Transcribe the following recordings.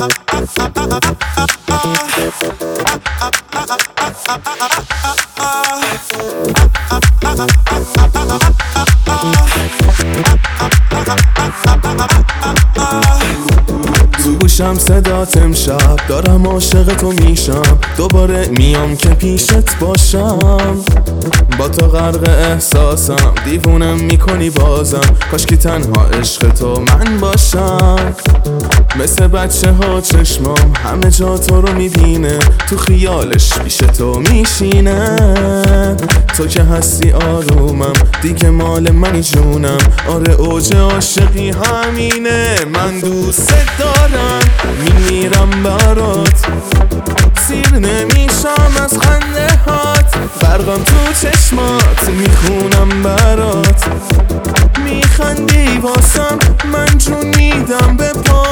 تو گوشم صدات امشب دارم عاشق تو میشم، دوباره میام که پیشت باشم. با تو غرق احساسم، دیوونم میکنی بازم، کاش که تنها عشق تو من باشم. مثل بچه ها چشمام همه جا تو رو میبینه، تو خیالش پیش تو میشینه. تو که هستی آرومم، دیگه مال منی جونم. آره اوج عاشقی همینه، من دوست دارم میمیرم برات، سیر نمیشم از خنده هات. برقم تو چشمات میخونم برات، میخندی واسم من جون میدم به پا.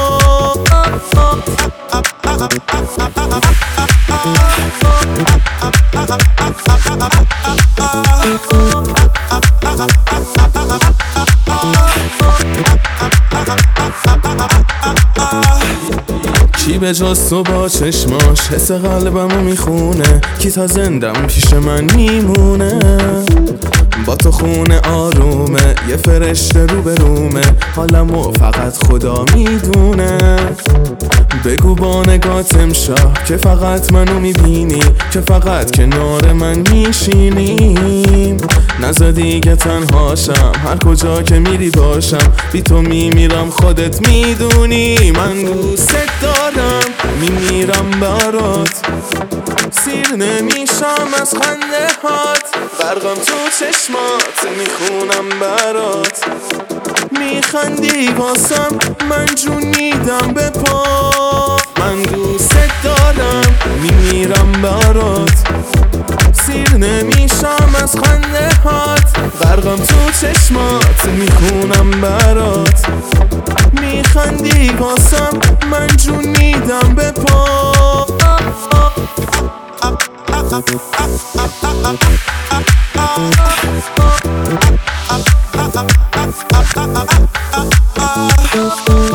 کی به جز تو با چشماش حس قلبمو میخونه، کی تا زندم پیش من میمونه. با تو خونه آرومه، یه فرشته رو به رومه، حالمو فقط خدا میدونه. بگو با نگات امشب که فقط منو میبینی، که فقط کنار من میشینی. نذار دیگه تنهاشم، هر کجا که میری باشم، بی تو میمیرم خودت میدونی. من دوست دارم میمیرم برات، سیر نمیشم از خنده هات. برقم تو چشمات میخونم برات، میخندی واسم من جون میدم به پا. من دوست دارم میمیرم برات، سیر نمیشم از خنده هات. برقم تو چشمات میخونم برات، میخندی واسم من جون میدم به پا.